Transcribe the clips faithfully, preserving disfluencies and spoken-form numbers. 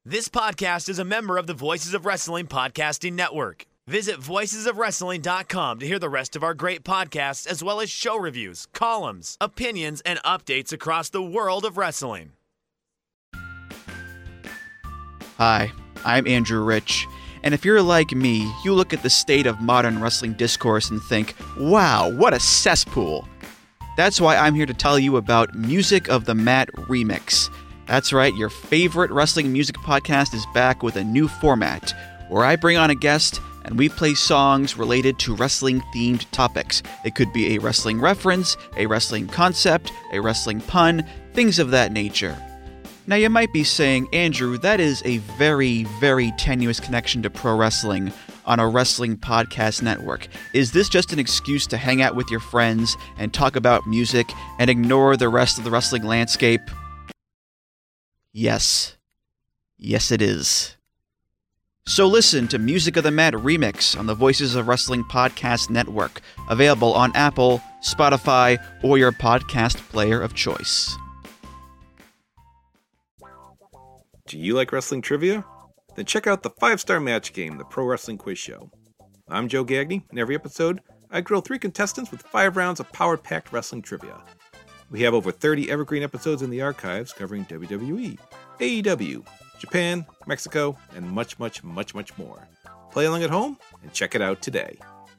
This podcast is a member of the Voices of Wrestling Podcasting Network. Visit voices of wrestling dot com to hear the rest of our great podcasts, as well as show reviews, columns, opinions, and updates across the world of wrestling. Hi, I'm Andrew Rich, and if you're like me, you look at the state of modern wrestling discourse and think, wow, what a cesspool. That's why I'm here to tell you about Music of the Mat Remix. That's right, your favorite wrestling music podcast is back with a new format, where I bring on a guest and we play songs related to wrestling-themed topics. It could be a wrestling reference, a wrestling concept, a wrestling pun, things of that nature. Now you might be saying, Andrew, that is a very, very tenuous connection to pro wrestling on a wrestling podcast network. Is this just an excuse to hang out with your friends and talk about music and ignore the rest of the wrestling landscape? Yes. Yes, it is. So listen to Music of the Mat Remix on the Voices of Wrestling Podcast Network, available on Apple, Spotify, or your podcast player of choice. Do you like wrestling trivia? Then check out the five-star match game, the Pro Wrestling Quiz Show. I'm Joe Gagney, and every episode, I grill three contestants with five rounds of power-packed wrestling trivia. We have over thirty evergreen episodes in the archives covering W W E, A E W, Japan, Mexico, and much, much, much, much more. Play along at home and check it out today.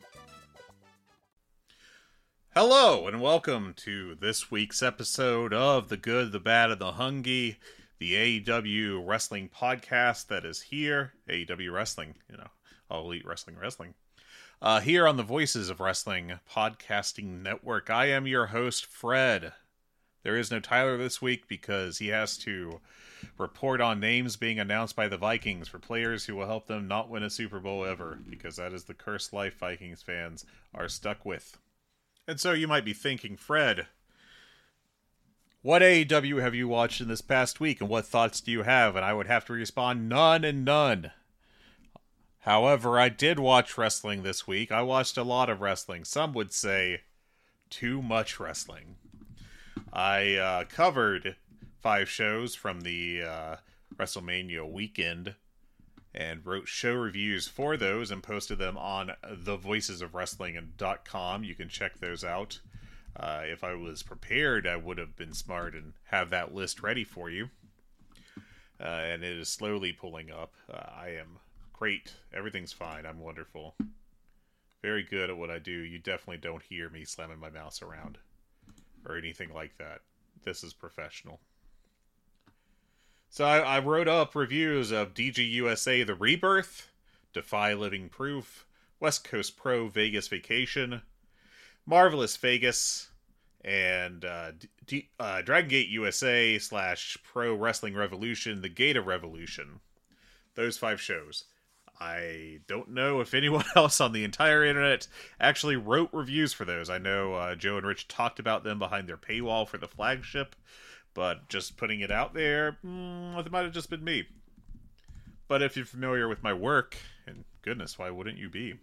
Hello, and welcome to this week's episode of The Good, the Bad, and the Hungy, the A E W wrestling podcast that is here. A E W Wrestling, you know, All Elite Wrestling Wrestling. Uh, here on the Voices of Wrestling Podcasting Network, I am your host, Fred. There is no Tyler this week because he has to report on names being announced by the Vikings for players who will help them not win a Super Bowl ever, because that is the cursed life Vikings fans are stuck with. And so you might be thinking, Fred, what A E W have you watched in this past week, and what thoughts do you have? And I would have to respond, none and none. However, I did watch wrestling this week. I watched a lot of wrestling. Some would say too much wrestling. I uh, covered five shows from the uh, WrestleMania weekend and wrote show reviews for those and posted them on the voices of wrestling dot com. You can check those out. Uh, if I was prepared, I would have been smart and have that list ready for you. Uh, and it is slowly pulling up. Uh, I am great. Everything's fine. I'm wonderful. Very good at what I do. You definitely don't hear me slamming my mouse around or anything like that. This is professional. So I, I wrote up reviews of D G U S A The Rebirth, Defy Living Proof, West Coast Pro Vegas Vacation, Marvelous Vegas, and uh, D- uh, Dragon Gate U S A slash Pro Wrestling Revolution, The Gate of Revolution. Those five shows. I don't know if anyone else on the entire internet actually wrote reviews for those. I know uh, Joe and Rich talked about them behind their paywall for the flagship, but just putting it out there, mm, it might have just been me. But if you're familiar with my work, and goodness, why wouldn't you be?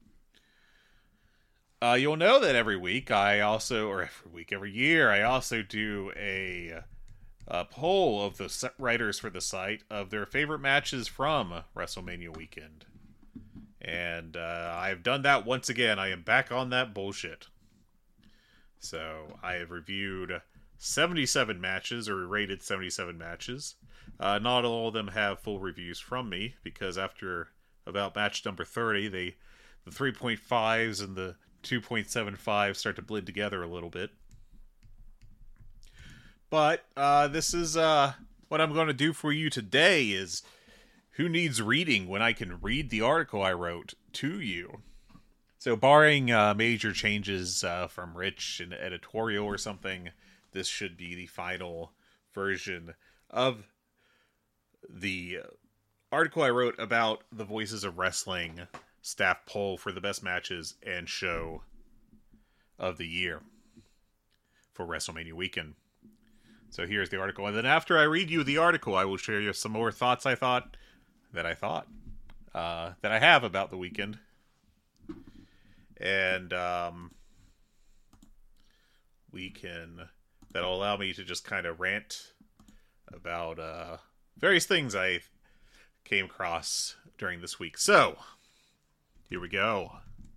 Uh, you'll know that every week I also, or every week, every year, I also do a... a poll of the writers for the site of their favorite matches from WrestleMania weekend. And uh, I have done that once again. I am back on that bullshit. So I have reviewed seventy-seven matches, or rated seventy-seven matches. Uh, not all of them have full reviews from me, because after about match number thirty, they the three point fives and the two point seven five start to blend together a little bit. But uh, this is uh, what I'm going to do for you today is who needs reading when I can read the article I wrote to you? So barring uh, major changes uh, from Rich in editorial or something, this should be the final version of the article I wrote about the Voices of Wrestling staff poll for the best matches and show of the year for WrestleMania weekend. So here's the article. And then after I read you the article, I will share you some more thoughts I thought, that I thought, uh, that I have about the weekend. And um, we can, that'll allow me to just kind of rant about uh, various things I came across during this week. So, here we go.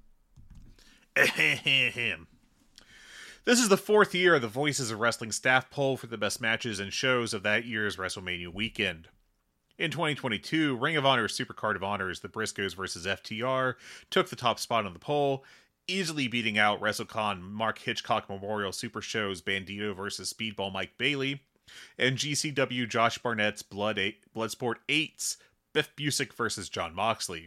This is the fourth year of the Voices of Wrestling staff poll for the best matches and shows of that year's WrestleMania weekend. In twenty twenty-two, Ring of Honor Supercard of Honors, the Briscoes versus F T R, took the top spot on the poll, easily beating out WrestleCon Mark Hitchcock Memorial Super Show's Bandito versus Speedball Mike Bailey, and G C W Josh Barnett's Blood eight, Bloodsport eight's Biff Busick versus Jon Moxley.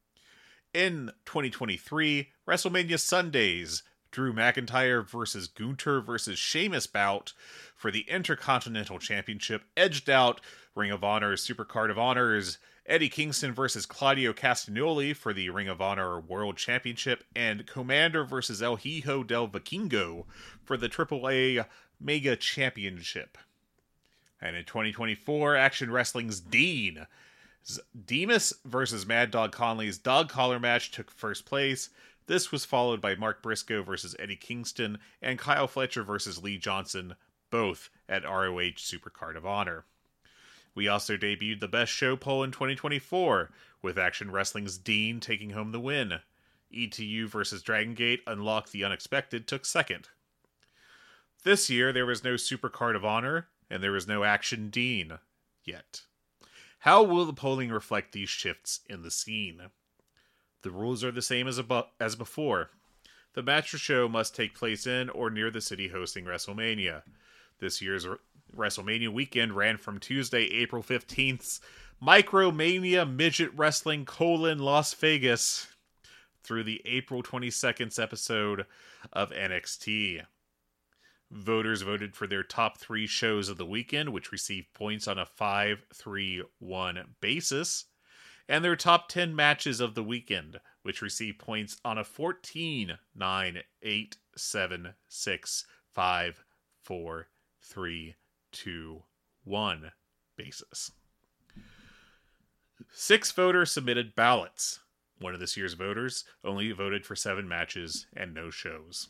In twenty twenty-three, WrestleMania Sundays, Drew McIntyre versus Gunther versus Sheamus bout for the Intercontinental Championship edged out Ring of Honor Supercard of Honors, Eddie Kingston versus Claudio Castagnoli for the Ring of Honor World Championship, and Commander versus El Hijo del Vikingo for the triple A Mega Championship. And in twenty twenty-four, Action Wrestling's Dean Demas versus Mad Dog Conley's Dog Collar match took first place. This was followed by Mark Briscoe versus Eddie Kingston and Kyle Fletcher versus Lee Johnson, both at R O H Supercard of Honor. We also debuted the Best Show poll in twenty twenty-four, with Action Wrestling's Dean taking home the win. E T U versus Dragon Gate Unlock the Unexpected took second. This year, there was no Supercard of Honor, and there was no Action Dean yet. How will the polling reflect these shifts in the scene? The rules are the same as, abo- as before. The match or show must take place in or near the city hosting WrestleMania. This year's R- WrestleMania weekend ran from Tuesday, April fifteenth's Micromania Midget Wrestling colon Las Vegas through the April twenty-second's episode of N X T. Voters voted for their top three shows of the weekend, which received points on a five three one basis, and their top ten matches of the weekend, which received points on a fourteen nine eight seven six five four three two one basis. Six voters submitted ballots. One of this year's voters only voted for seven matches and no shows.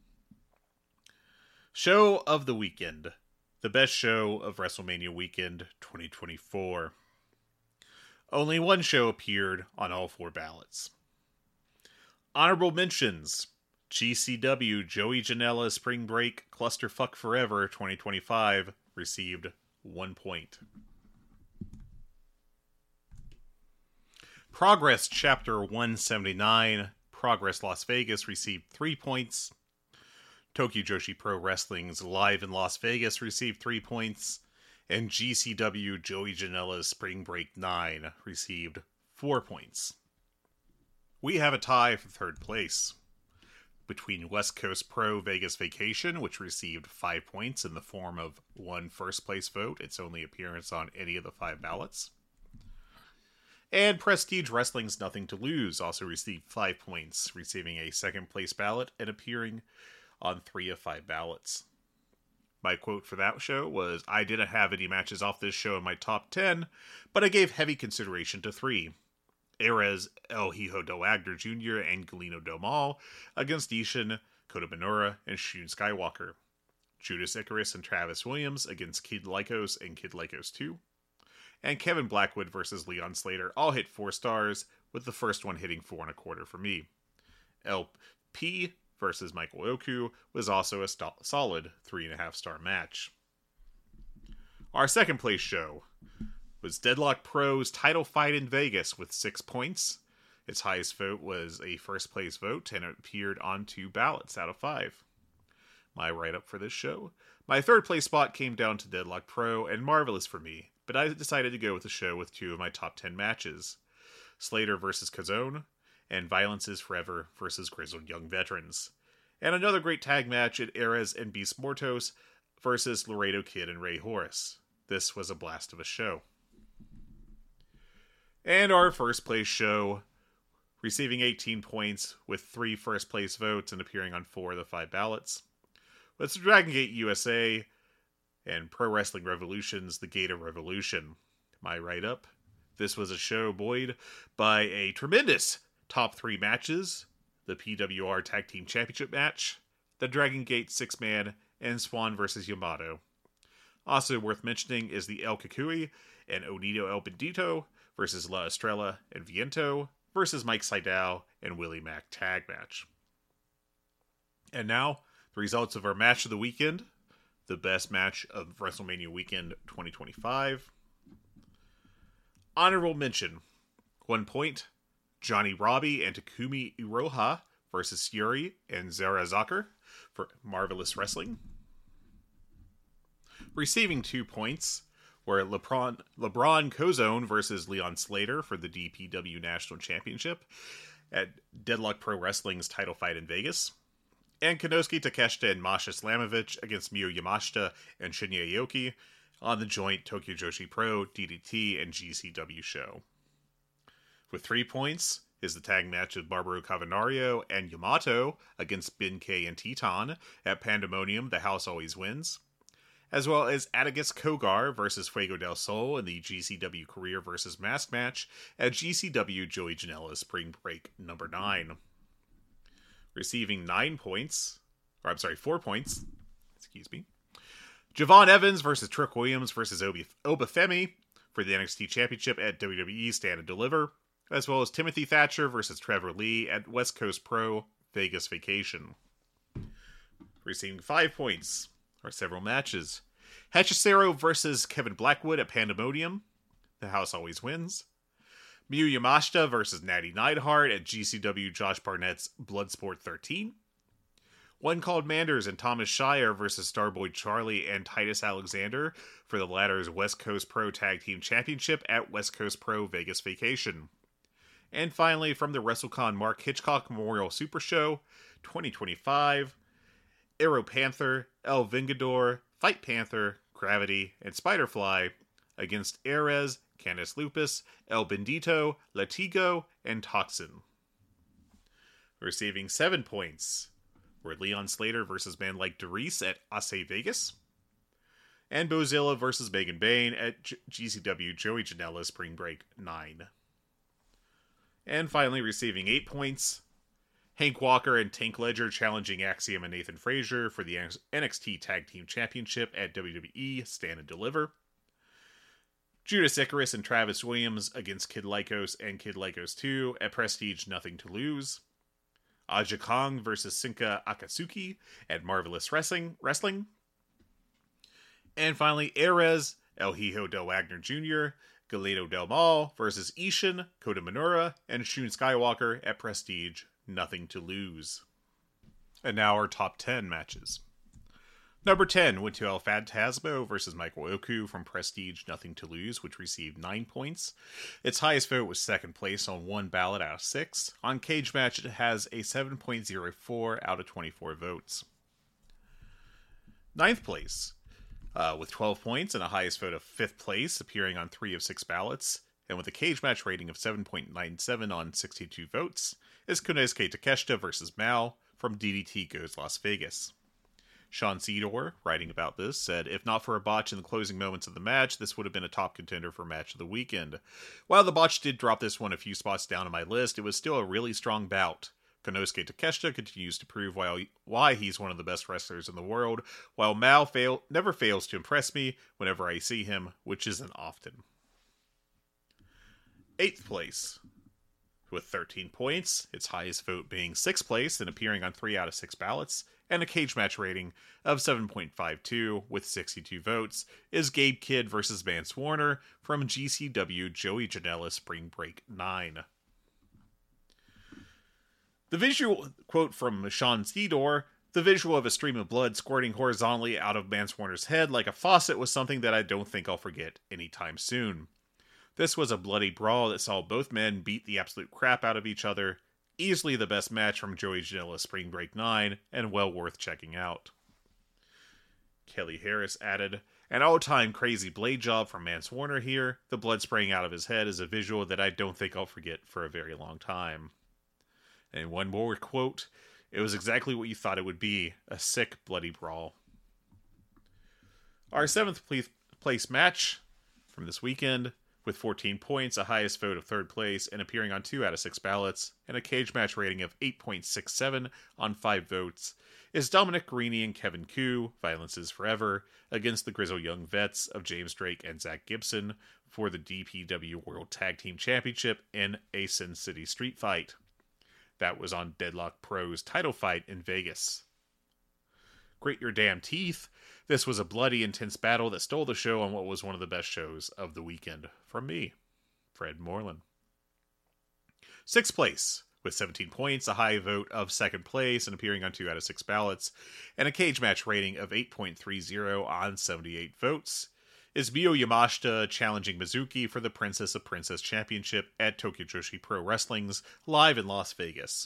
Show of the weekend. The best show of WrestleMania weekend twenty twenty-four. Only one show appeared on all four ballots. Honorable mentions. G C W Joey Janela Spring Break Clusterfuck Forever twenty twenty-five received one point. Progress Chapter one seventy-nine Progress Las Vegas received three points. Tokyo Joshi Pro Wrestling's Live in Las Vegas received three points. And G C W Joey Janela's Spring Break nine received four points. We have a tie for third place between West Coast Pro Vegas Vacation, which received five points in the form of one first place vote, its only appearance on any of the five ballots. And Prestige Wrestling's Nothing to Lose also received five points, receiving a second place ballot and appearing on three of five ballots. My quote for that show was, "I didn't have any matches off this show in my top ten, but I gave heavy consideration to three. Erez El Hijo del Wagner Junior and Galeno Del Mal against Ishin, Kota Minoura, and Shun Skywalker. Judas Icarus and Travis Williams against Kid Lycos and Kid Lycos two. And Kevin Blackwood versus Leon Slater all hit four stars, with the first one hitting four and a quarter for me. L P versus Michael Oku was also a st- solid three and a half star match. Our second place show was Deadlock Pro's title fight in Vegas with six points. Its highest vote was a first place vote, and it appeared on two ballots out of five. My write-up for this show. My third place spot came down to Deadlock Pro and Marvelous for me, but I decided to go with the show with two of my top ten matches. Slater versus Kazone, and Violence is Forever versus Grizzled Young Veterans. And another great tag match at Erez and Beast Mortos versus Laredo Kid and Ray Horace. This was a blast of a show. And our first place show, receiving eighteen points with three first place votes and appearing on four of the five ballots, was Dragon Gate U S A and Pro Wrestling Revolution's The Gate of Revolution. My write-up. This was a show buoyed by a tremendous top three matches, the P W R Tag Team Championship match, the Dragon Gate six-man, and Swan versus Yamato. Also worth mentioning is the El Kukui and Onito El Bandito versus La Estrella and Viento versus Mike Sydal and Willie Mack tag match. And now, the results of our match of the weekend. The best match of WrestleMania weekend twenty twenty-five. Honorable mention. One point, Johnny Robbie and Takumi Iroha versus Yuri and Zara Zucker for Marvelous Wrestling. Receiving two points were LeBron, LeBron Cozone versus Leon Slater for the D P W National Championship at Deadlock Pro Wrestling's title fight in Vegas. And Konosuke Takeshita and Masha Slamovich against Miyu Yamashita and Shinya Aoki on the joint Tokyo Joshi Pro, D D T, and G C W show. With three points is the tag match of Barbaro Cavernario and Yamato against Ben K and Teton at Pandemonium, The House Always Wins, as well as Atticus Kogar versus Fuego del Sol in the G C W Career versus Mask match at G C W Joey Janela Spring Break number nine. Receiving nine points, or I'm sorry, four points, excuse me. Javon Evans versus Trick Williams versus Obi, Obafemi for the N X T Championship at W W E Stand and Deliver, as well as Timothy Thatcher versus Trevor Lee at West Coast Pro Vegas Vacation. Receiving five points are several matches. Hechicero versus Kevin Blackwood at Pandemonium, The House Always Wins. Miyu Yamashita versus Natty Neidhart at G C W Josh Barnett's Bloodsport thirteen. One Called Manders and Thomas Shire versus Starboy Charlie and Titus Alexander for the latter's West Coast Pro Tag Team Championship at West Coast Pro Vegas Vacation. And finally, from the WrestleCon Mark Hitchcock Memorial Super Show twenty twenty-five, Aero Panther, El Vengador, Fight Panther, Gravity, and Spiderfly against Ares, Candice Lupus, El Bendito, Latigo, and Toxin. Receiving seven points were Leon Slater versus man like Doris at Ace Vegas, and Bozilla versus Megan Bain at G- GCW Joey Janela Spring Break nine. And finally, receiving eight points, Hank Walker and Tank Ledger challenging Axiom and Nathan Frazier for the N X T Tag Team Championship at W W E Stand and Deliver. Judas Icarus and Travis Williams against Kid Lycos and Kid Lycos two at Prestige Nothing to Lose. Aja Kong versus Sinka Akatsuki at Marvelous Wrestling. Wrestling. And finally, Ares, El Hijo del Wagner Junior, Galeno Del Mal versus Ishin, Kota Minoura, and Shun Skywalker at Prestige Nothing to Lose. And now our top ten matches. Number ten went to El Phantasmo versus Michael Oku from Prestige Nothing to Lose, which received nine points. Its highest vote was second place on one ballot out of six. On Cage Match, it has a seven point oh four out of twenty-four votes. Ninth place, uh, with twelve points and a highest vote of fifth place, appearing on three of six ballots, and with a Cage Match rating of seven point nine seven on sixty-two votes, is Konosuke Takeshita versus Mal from D D T Goes Las Vegas. Sean Cedor, writing about this, said, "If not for a botch in the closing moments of the match, this would have been a top contender for match of the weekend. While the botch did drop this one a few spots down on my list, it was still a really strong bout. Konosuke Takeshita continues to prove why, why he's one of the best wrestlers in the world, while Mal fail, never fails to impress me whenever I see him, which isn't often." Eighth place, with thirteen points, its highest vote being sixth place and appearing on three out of six ballots, and a Cage Match rating of seven point five two with sixty-two votes, is Gabe Kidd versus Vance Warner from G C W Joey Janela Spring Break nine. The visual, quote from Sean Cedor, "The visual of a stream of blood squirting horizontally out of Vance Warner's head like a faucet was something that I don't think I'll forget anytime soon. This was a bloody brawl that saw both men beat the absolute crap out of each other. Easily the best match from Joey Janela Spring Break nine, and well worth checking out." Kelly Harris added, "An all-time crazy blade job from Vance Warner here. The blood spraying out of his head is a visual that I don't think I'll forget for a very long time." And one more quote, "It was exactly what you thought it would be, a sick, bloody brawl." Our seventh place match from this weekend with fourteen points, a highest vote of third place, and appearing on two out of six ballots, and a cage match rating of eight point six seven on five votes, is Dominic Garrini and Kevin Koo, Violence is Forever, against the Grizzled Young Vets of James Drake and Zach Gibson for the D P W World Tag Team Championship in a Sin City street fight. That was on Deadlock Pro's title fight in Vegas. Grit Your Damn Teeth. This was a bloody, intense battle that stole the show on what was one of the best shows of the weekend. From me, Fred Moreland. Sixth place, with seventeen points, a high vote of second place, and appearing on two out of six ballots, and a cage match rating of eight point three zero on seventy-eight votes, is Miyu Yamashita challenging Mizuki for the Princess of Princess Championship at Tokyo Joshi Pro Wrestling's live in Las Vegas.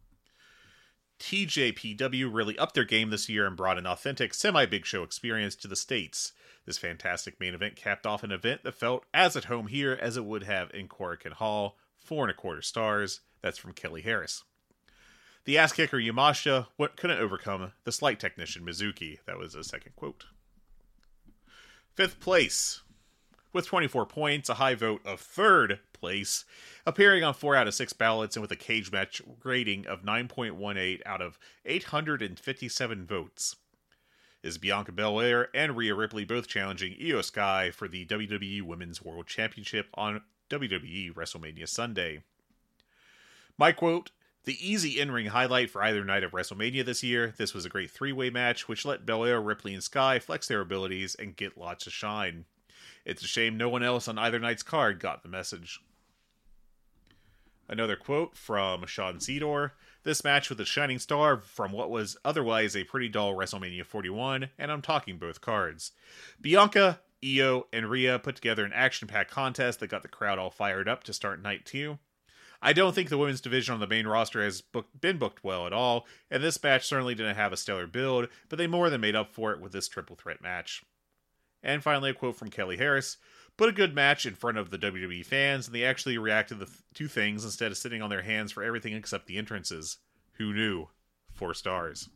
T J P W really upped their game this year and brought an authentic semi-big show experience to the States. This fantastic main event capped off an event that felt as at home here as it would have in Korakuen Hall, four and a quarter stars. That's from Kelly Harris. The ass-kicker Yamashita what couldn't overcome the slight technician Mizuki. That was a second quote. Fifth place, with twenty-four points, a high vote of third place, appearing on four out of six ballots and with a cage match rating of nine point one eight out of eight hundred fifty-seven votes, is Bianca Belair and Rhea Ripley both challenging Io Sky for the W W E Women's World Championship on W W E WrestleMania Sunday. My quote, the easy in-ring highlight for either night of WrestleMania this year, this was a great three-way match which let Belair, Ripley, and Sky flex their abilities and get lots of shine. It's a shame no one else on either night's card got the message. Another quote from Sean Sidor. This match with a shining star from what was otherwise a pretty dull WrestleMania forty-one, and I'm talking both cards. Bianca, Io, and Rhea put together an action-packed contest that got the crowd all fired up to start night two. I don't think the women's division on the main roster has book- been booked well at all, and this match certainly didn't have a stellar build, but they more than made up for it with this triple threat match. And finally, a quote from Kelly Harris. Put a good match in front of the W W E fans, and they actually reacted to the two things instead of sitting on their hands for everything except the entrances. Who knew? Four stars.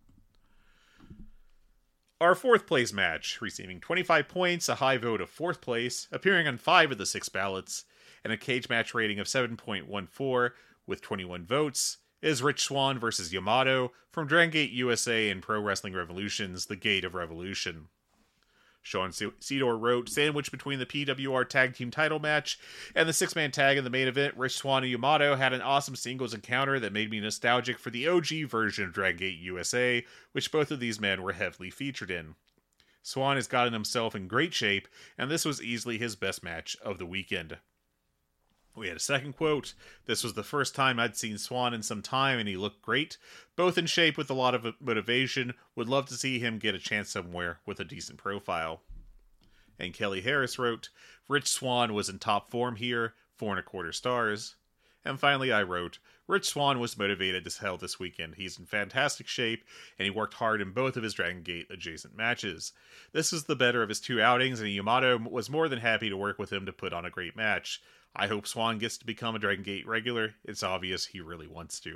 Our fourth place match, receiving twenty-five points, a high vote of fourth place, appearing on five of the six ballots, and a cage match rating of seven point one four with twenty-one votes, is Rich Swann versus Yamato from Dragon Gate U S A and Pro Wrestling Revolution's The Gate of Revolution. Sean Sidor wrote, sandwiched between the P W R Tag Team title match and the six-man tag in the main event, Rich Swann and Yamato had an awesome singles encounter that made me nostalgic for the O G version of Dragon Gate U S A, which both of these men were heavily featured in. Swann has gotten himself in great shape, and this was easily his best match of the weekend. We had a second quote. This was the first time I'd seen Swann in some time, and he looked great. Both in shape with a lot of motivation. Would love to see him get a chance somewhere with a decent profile. And Kelly Harris wrote, Rich Swann was in top form here, four and a quarter stars. And finally I wrote, Rich Swann was motivated as hell this weekend. He's in fantastic shape, and he worked hard in both of his Dragon Gate adjacent matches. This is the better of his two outings, and Yamato was more than happy to work with him to put on a great match. I hope Swann gets to become a Dragon Gate regular. It's obvious he really wants to.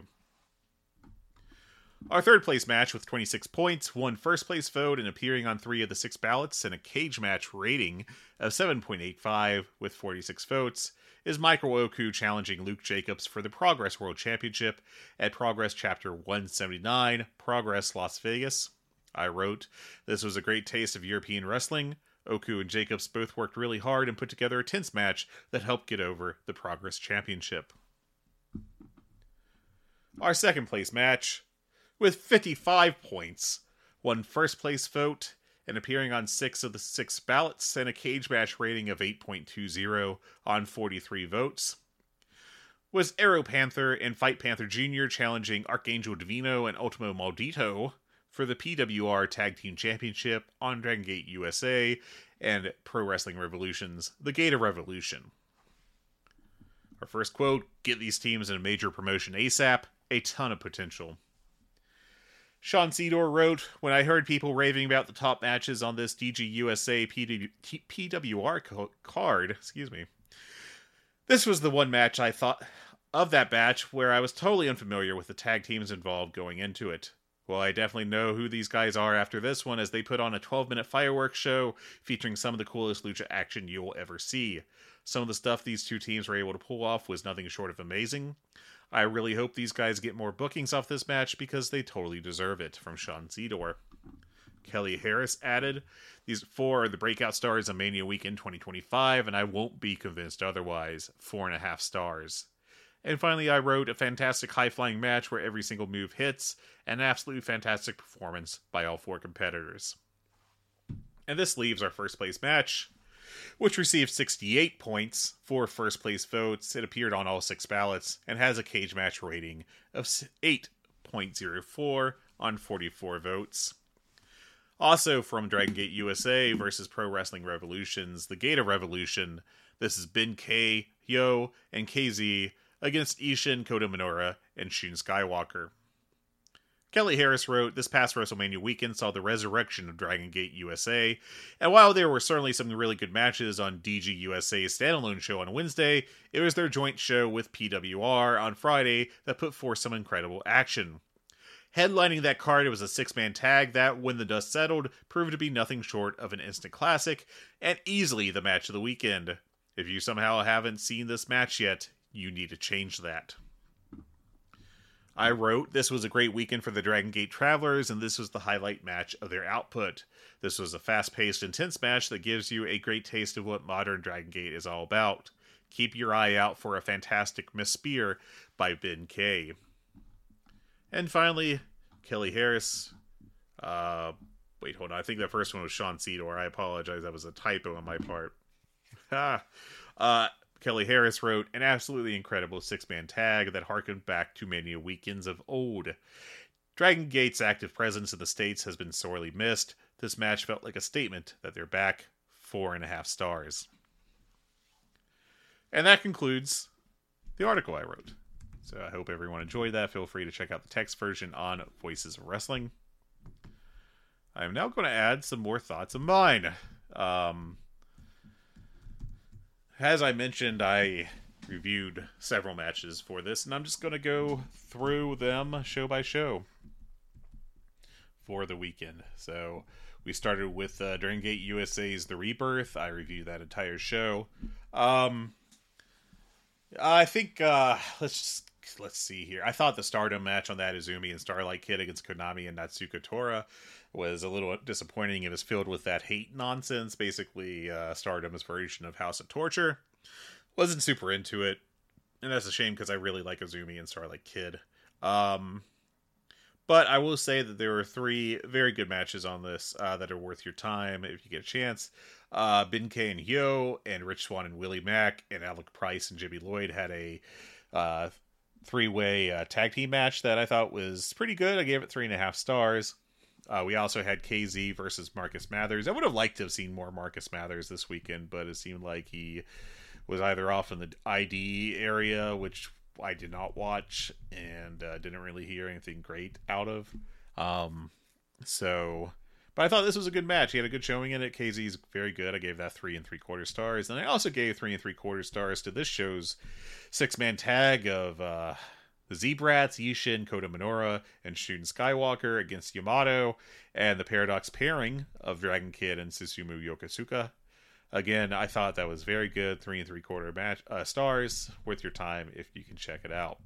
Our third place match with twenty-six points, won first place vote and appearing on three of the six ballots and a cage match rating of seven point eight five with forty-six votes, is Michael Oku challenging Luke Jacobs for the Progress World Championship at Progress Chapter one seventy-nine, Progress Las Vegas. I wrote, this was a great taste of European wrestling. Oku and Jacobs both worked really hard and put together a tense match that helped get over the Progress Championship. Our second place match, with fifty-five points, won first place vote and appearing on six of the six ballots and a cage match rating of eight point two zero on forty-three votes, was Arrow Panther and Fight Panther Junior challenging Archangel Divino and Ultimo Maldito for the P W R Tag Team Championship on Dragon Gate U S A and Pro Wrestling Revolution's The Gate of Revolution. Our first quote, get these teams in a major promotion ASAP, a ton of potential. Sean Sidor wrote, when I heard people raving about the top matches on this D G U S A P W R card, excuse me, this was the one match I thought of that batch where I was totally unfamiliar with the tag teams involved going into it. Well, I definitely know who these guys are after this one, as they put on a twelve-minute fireworks show featuring some of the coolest lucha action you'll ever see. Some of the stuff these two teams were able to pull off was nothing short of amazing. I really hope these guys get more bookings off this match because they totally deserve it, from Sean Zedor. Kelly Harris added, "These four are the breakout stars of Mania Weekend twenty twenty-five, and I won't be convinced otherwise. Four and a half stars." And finally, I wrote, "A fantastic high-flying match where every single move hits, and an absolutely fantastic performance by all four competitors." And this leaves our first place match, which received sixty-eight points for first place votes. It appeared on all six ballots, and has a cage match rating of eight point oh four on forty-four votes. Also from Dragon Gate U S A versus Pro Wrestling Revolution's The Gate of Revolution, this is Ben K, Yo, and K Z against Ishin, Kota Minoura, and Shun Skywalker. Kelly Harris wrote, "This past WrestleMania weekend saw the resurrection of Dragon Gate U S A, and while there were certainly some really good matches on D G U S A's standalone show on Wednesday, it was their joint show with P W R on Friday that put forth some incredible action. Headlining that card, it was a six-man tag that, when the dust settled, proved to be nothing short of an instant classic, and easily the match of the weekend. If you somehow haven't seen this match yet, you need to change that." I wrote, "This was a great weekend for the Dragon Gate Travelers, and this was the highlight match of their output. This was a fast-paced, intense match that gives you a great taste of what modern Dragon Gate is all about. Keep your eye out for a fantastic Miss Spear by Ben K." And finally, Kelly Harris. Uh, wait, hold on. I think the first one was Sean Zedor. I apologize. That was a typo on my part. uh, Kelly Harris wrote, "An absolutely incredible six-man tag that harkened back to Mania weekends of old. Dragon Gate's active presence in the States has been sorely missed. This match felt like a statement that they're back. Four and a half stars." And that concludes the article I wrote. So I hope everyone enjoyed that. Feel free to check out the text version on Voices of Wrestling. I am now going to add some more thoughts of mine. Um, as I mentioned, I reviewed several matches for this, and I'm just going to go through them show by show for the weekend. So we started with uh, Dragon Gate U S A's The Rebirth. I reviewed that entire show. Um, I think, uh, let's just Let's see here. I thought the Stardom match on that Izumi and Starlight Kid against Konami and Natsuko Tora was a little disappointing. It was filled with that hate nonsense. Basically, uh, Stardom's version of House of Torture. Wasn't super into it. And that's a shame because I really like Izumi and Starlight Kid. Um, but I will say that there were three very good matches on this uh, that are worth your time if you get a chance. Uh, Ben K and Yo and Rich Swann and Willie Mack and Alec Price and Jimmy Lloyd had a uh, three-way uh, tag team match that I thought was pretty good. I gave it three and a half stars. Uh, we also had K Z versus Marcus Mathers. I would have liked to have seen more Marcus Mathers this weekend, but it seemed like he was either off in the I D area, which I did not watch, and uh, didn't really hear anything great out of. Um, so, but I thought this was a good match. He had a good showing in it. K Z's very good. I gave that three and three quarter stars. And I also gave three and three quarter stars to this show's six-man tag of uh, the Z-Brats, Ishin, Kota Minoura, and Shun Skywalker against Yamato, and the Paradox pairing of Dragon Kid and Susumu Yokosuka. Again, I thought that was very good. Three and three quarter match uh, stars. Worth your time if you can check it out.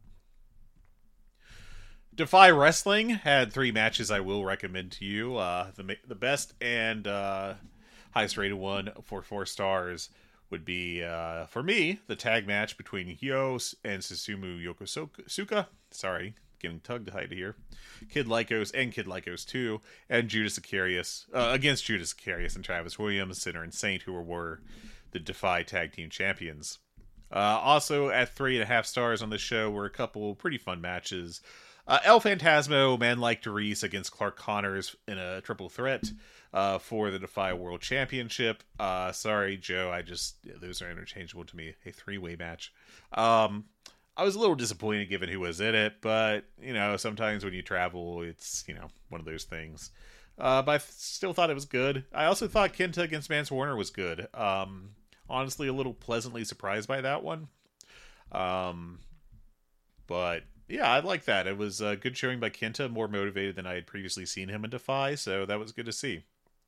Defy Wrestling had three matches I will recommend to you. Uh, the the best and uh, highest rated one for four stars would be, uh, for me, the tag match between Hyo and Susumu Yokosuka. Sorry, getting tongue-tied here. Kid Lycos and Kid Lycos two, and Judas Zacarias, uh, against Judas Zacarias and Travis Williams, Sinner and Saint, who were the Defy Tag Team Champions. Uh, also, at three and a half stars on the show were a couple pretty fun matches. Uh, El Phantasmo, Man Like Darius against Clark Connors in a triple threat uh, for the Defy World Championship. Uh, sorry, Joe, I just, yeah, those are interchangeable to me. A three-way match. Um, I was a little disappointed given who was in it, but, you know, sometimes when you travel, it's, you know, one of those things. Uh, but I still thought it was good. I also thought Kenta against Mance Warner was good. Um, honestly, a little pleasantly surprised by that one. Um, but Yeah, I like that. It was a good showing by Kenta, more motivated than I had previously seen him in Defy, so that was good to see.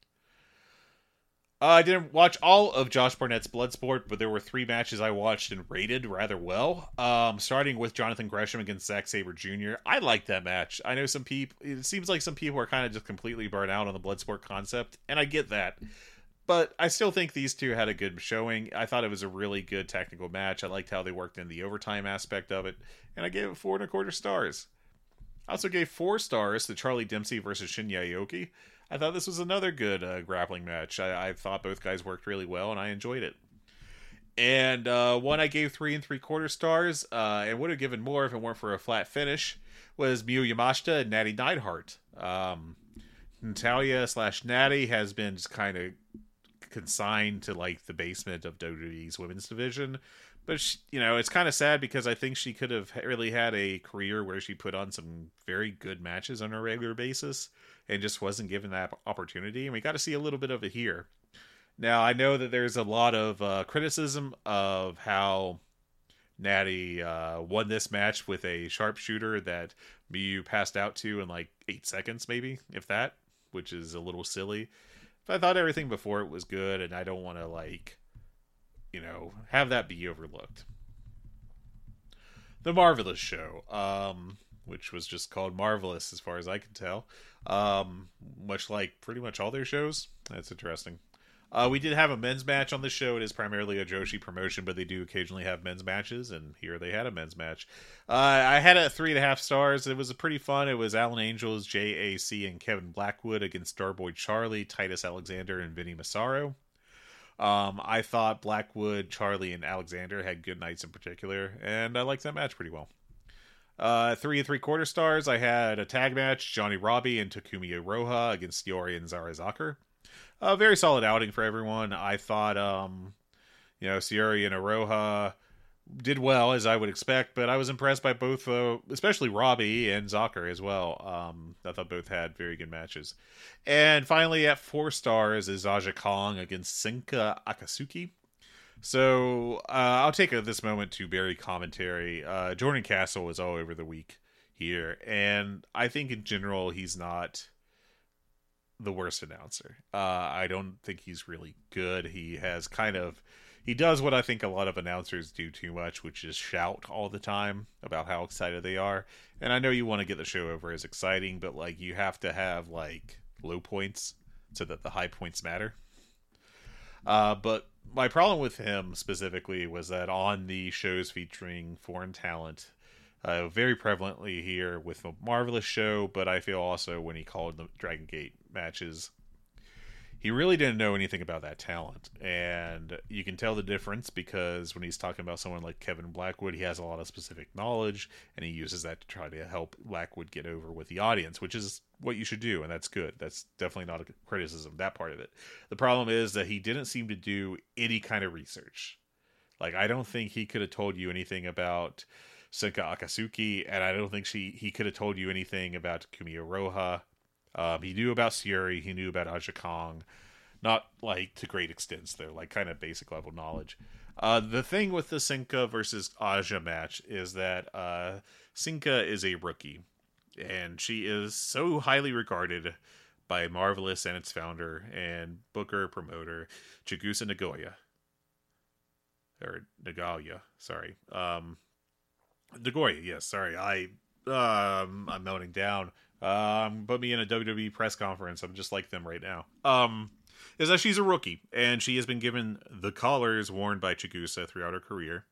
Uh, I didn't watch all of Josh Barnett's Bloodsport, but there were three matches I watched and rated rather well. Um, starting with Jonathan Gresham against Zack Sabre Junior I liked that match. I know some people, it seems like some people are kind of just completely burnt out on the Bloodsport concept, and I get that. But I still think these two had a good showing. I thought it was a really good technical match. I liked how they worked in the overtime aspect of it, and I gave it four and a quarter stars. I also gave four stars to Charlie Dempsey versus Shinya Aoki. I thought this was another good uh, grappling match. I, I thought both guys worked really well, and I enjoyed it. And uh, one I gave three and three quarter stars, uh, and would have given more if it weren't for a flat finish, was Miyu Yamashita and Natty Neidhart. Um, Natalia slash Natty has been just kind of consigned to like the basement of W W E's women's division. But, she, you know, it's kind of sad because I think she could have really had a career where she put on some very good matches on a regular basis and just wasn't given that opportunity. And we got to see a little bit of it here. Now, I know that there's a lot of uh, criticism of how Natty uh, won this match with a sharpshooter that Miyu passed out to in like eight seconds, maybe, if that, which is a little silly. But I thought everything before it was good, and I don't want to, like, you know, have that be overlooked. The Marvelous Show, um, which was just called Marvelous as far as I can tell. Um, much like pretty much all their shows. That's interesting. Uh, we did have a men's match on the show. It is primarily a Joshi promotion, but they do occasionally have men's matches, and here they had a men's match. Uh, I had it at three and a half stars. It was a pretty fun. It was Alan Angels, J A C, and Kevin Blackwood against Starboy Charlie, Titus Alexander, and Vinny Massaro. Um, I thought Blackwood, Charlie, and Alexander had good nights in particular, and I liked that match pretty well. Uh, three and three quarter stars, I had a tag match, Johnny Robbie and Takumi Iroha against Yori and Zara Zakir. A very solid outing for everyone. I thought, um, you know, Sayuri and Iroha did well, as I would expect, but I was impressed by both, uh, especially Robbie and Zakir as well. Um, I thought both had very good matches. And finally, at four stars, is Aja Kong against Senka Akatsuki. So, uh, I'll take this moment to bury commentary. Uh, Jordan Castle is all over the week here, and I think in general, he's not the worst announcer. Uh, I don't think he's really good. He has kind of, he does what I think a lot of announcers do too much, which is shout all the time about how excited they are. And I know you want to get the show over as exciting, but like you have to have like low points so that the high points matter. Uh, but my problem with him specifically was that on the shows featuring foreign talent, Uh, very prevalently here with the Marvelous Show, but I feel also when he called the Dragon Gate matches, he really didn't know anything about that talent. And you can tell the difference because when he's talking about someone like Kevin Blackwood, he has a lot of specific knowledge, and he uses that to try to help Blackwood get over with the audience, which is what you should do, and that's good. That's definitely not a criticism, that part of it. The problem is that he didn't seem to do any kind of research. Like, I don't think he could have told you anything about Senka Akatsuki, and I don't think she he could have told you anything about Takumi Iroha. Um, he knew about Sayuri, he knew about Aja Kong, not like to great extents though, like kind of basic level knowledge. Uh, the thing with the Senka versus Aja match is that uh, Senka is a rookie, and she is so highly regarded by Marvelous and its founder and booker promoter Chigusa Nagoya, or Nagaya, sorry. Um, Nagoya, yes, sorry. I, um, I'm melting down. Um, put me in a W W E press conference. I'm just like them right now. Um, is that she's a rookie, and she has been given the collars worn by Chigusa throughout her career.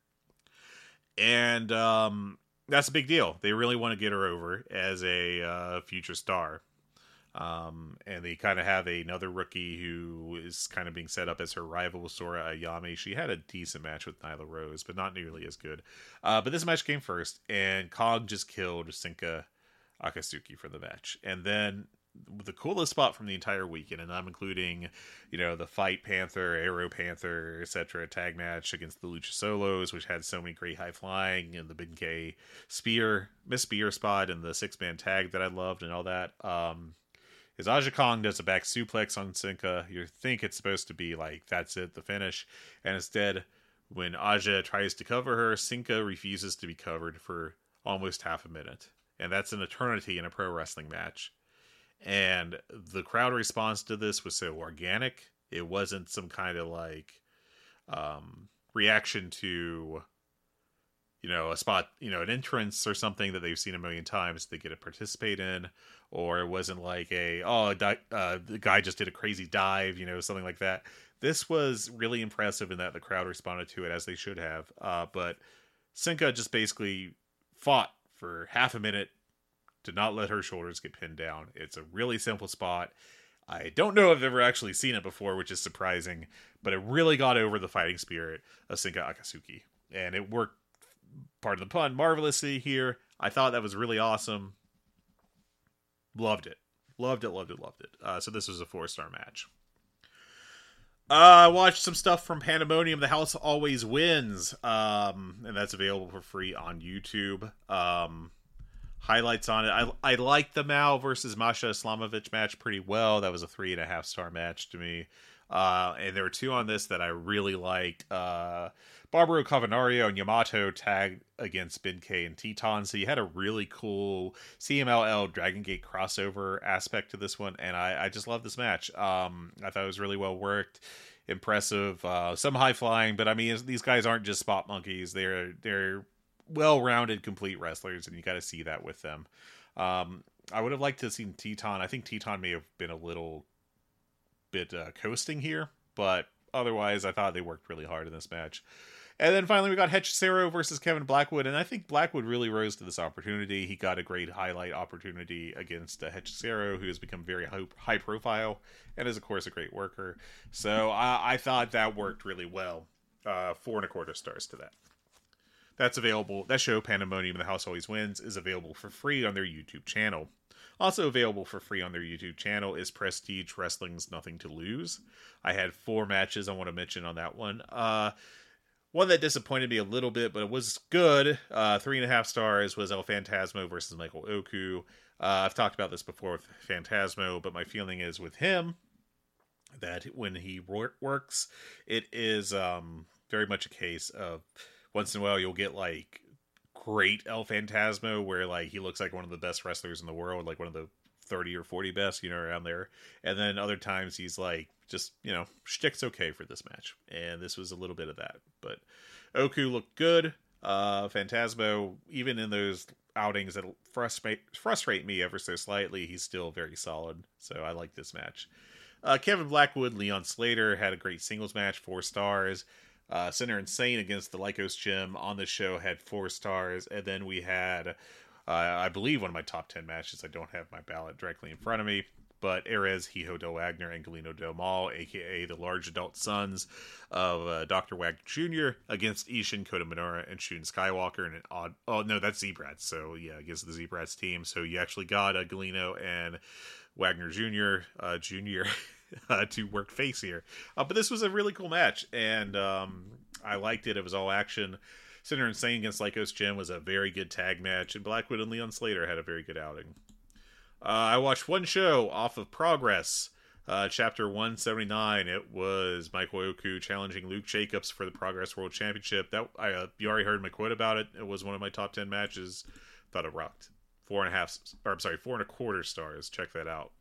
And, um, that's a big deal. They really want to get her over as a, uh, future star. Um, and they kind of have another rookie who is kind of being set up as her rival, Sora Ayami. She had a decent match with Nyla Rose, but not nearly as good. Uh, but this match came first, and Kong just killed Senka Akatsuki for the match. And then the coolest spot from the entire weekend, and I'm including, you know, the Fight Panther, Arrow Panther, et cetera tag match against the Lucha Solos, which had so many great high flying, and the Big K spear, Miss Spear spot, and the six man tag that I loved, and all that. Um, is Aja Kong does a back suplex on Senka. You think it's supposed to be like, that's it, the finish. And instead, when Aja tries to cover her, Senka refuses to be covered for almost half a minute. And that's an eternity in a pro wrestling match. And the crowd response to this was so organic. It wasn't some kind of like um, reaction to, you know, a spot, you know, an entrance or something that they've seen a million times they get to participate in. Or it wasn't like a, oh, a di- uh, the guy just did a crazy dive, you know, something like that. This was really impressive in that the crowd responded to it as they should have. Uh, but Sinka just basically fought for half a minute to not let her shoulders get pinned down. It's a really simple spot. I don't know if I've ever actually seen it before, which is surprising, but it really got over the fighting spirit of Sinka Akatsuki. And it worked, pardon the pun, marvelously here. I thought that was really awesome. Loved it. Loved it, loved it, loved it. Uh, so this was a four-star match. Uh, I watched some stuff from Pandemonium. The House Always Wins. Um, and that's available for free on YouTube. Um... Highlights on it. I I liked the Mao versus Masha Islamovic match pretty well. That was a three and a half star match to me. Uh, and there were two on this that I really liked. Uh, Barbaro Cavernario and Yamato tagged against Ben-K and Teton. So you had a really cool C M L L Dragon Gate crossover aspect to this one. And I, I just love this match. Um, I thought it was really well worked. Impressive. Uh, some high flying, but I mean, these guys aren't just spot monkeys. They're, they're, well-rounded, complete wrestlers, and you got to see that with them. Um, I would have liked to have seen Teton. I think Teton may have been a little bit uh, coasting here, but otherwise, I thought they worked really hard in this match. And then finally, we got Hechicero versus Kevin Blackwood, and I think Blackwood really rose to this opportunity. He got a great highlight opportunity against uh, Hechicero, who has become very high profile, and is, of course, a great worker. So I, I thought that worked really well. Uh, four and a quarter stars to that. That's available. That show, Pandemonium and the House Always Wins, is available for free on their YouTube channel. Also available for free on their YouTube channel is Prestige Wrestling's Nothing to Lose. I had four matches I want to mention on that one. Uh, one that disappointed me a little bit, but it was good. Uh, three and a half stars was El Phantasmo versus Michael Oku. Uh, I've talked about this before with Phantasmo, but my feeling is with him that when he wor- works, it is um, very much a case of once in a while, you'll get, like, great El Phantasmo, where, like, he looks like one of the best wrestlers in the world, like one of the thirty or forty best, you know, around there. And then other times he's, like, just, you know, shtick's okay for this match. And this was a little bit of that. But Oku looked good. Uh, Phantasmo, even in those outings that frustrate, frustrate me ever so slightly, he's still very solid. So I like this match. Uh, Kevin Blackwood, Leon Slater had a great singles match, four stars. Uh, Center Insane against the Lycos Gym on the show had four stars. And then we had, uh, I believe, one of my top ten matches. I don't have my ballot directly in front of me. But Erez, Hijo Del Wagner, and Galeno Del Mal, a k a the large adult sons of uh, Doctor Wagner Junior against Ishin, Kota Minoura, and Shun Skywalker in an odd... Oh, no, that's Z-Brats. So, yeah, against the Z-Brats team. So you actually got uh, Galeno and Wagner Junior, uh, Junior uh, to work face here. Uh, but this was a really cool match, and um, I liked it. It was all action. Center Insane against Lycos Gym was a very good tag match, and Blackwood and Leon Slater had a very good outing. Uh, I watched one show off of Progress, uh, chapter one seventy-nine. It was Michael Oku challenging Luke Jacobs for the Progress World Championship. That I uh, you already heard my quote about it. It was one of my top ten matches. Thought it rocked. Four and a half, or I'm sorry, four and a quarter stars. Check that out.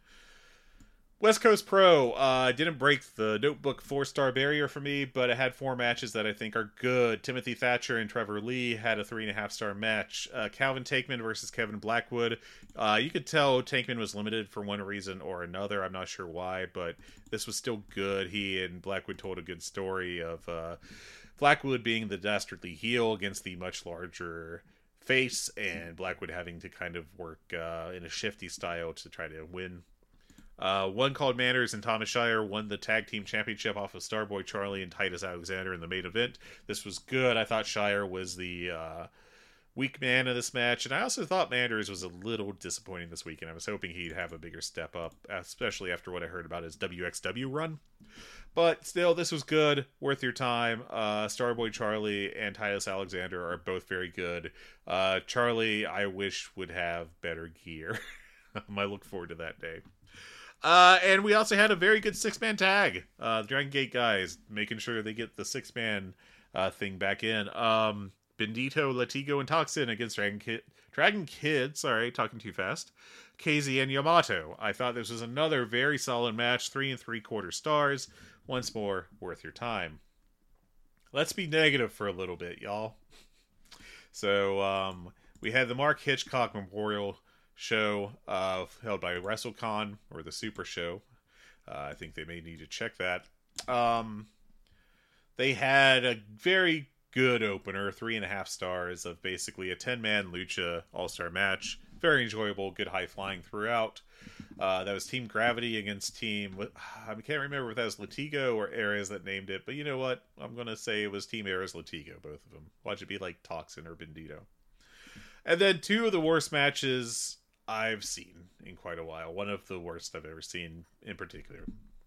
West Coast Pro uh, didn't break the notebook four-star barrier for me, but it had four matches that I think are good. Timothy Thatcher and Trevor Lee had a three-and-a-half-star match. Uh, Calvin Tankman versus Kevin Blackwood. Uh, you could tell Tankman was limited for one reason or another. I'm not sure why, but this was still good. He and Blackwood told a good story of uh, Blackwood being the dastardly heel against the much larger face, and Blackwood having to kind of work uh, in a shifty style to try to win. Uh, one called Manners and Thomas Shire won the tag team championship off of Starboy Charlie and Titus Alexander in the main event. This was good. I thought Shire was the uh, weak man of this match, and I also thought Manners was a little disappointing this weekend. I was hoping he'd have a bigger step up, especially after what I heard about his W X W run. But still, this was good, worth your time. Uh, Starboy Charlie and Titus Alexander are both very good. Uh, Charlie, I wish, would have better gear. I look forward to that day. Uh, and we also had a very good six-man tag. Uh, Dragon Gate guys making sure they get the six-man uh, thing back in. Um, Bendito, Latigo, and Toxin against Dragon Kid, Dragon Kid, sorry, talking too fast, K Z, and Yamato. I thought this was another very solid match, three and three quarter stars. Once more, worth your time. Let's be negative for a little bit, y'all. So, um, we had the Mark Hitchcock Memorial Show uh, held by WrestleCon, or the Super Show. Uh, I think they may need to check that. Um, they had a very good opener, three and a half stars of basically a ten-man Lucha All-Star match. Very enjoyable, good high flying throughout. Uh, that was Team Gravity against Team... I can't remember if that was Latigo or Ares that named it, but you know what? I'm going to say it was Team Ares Latigo, both of them. Watch it be like Toxin or Bendito. And then two of the worst matches I've seen in quite a while. One of the worst I've ever seen in particular.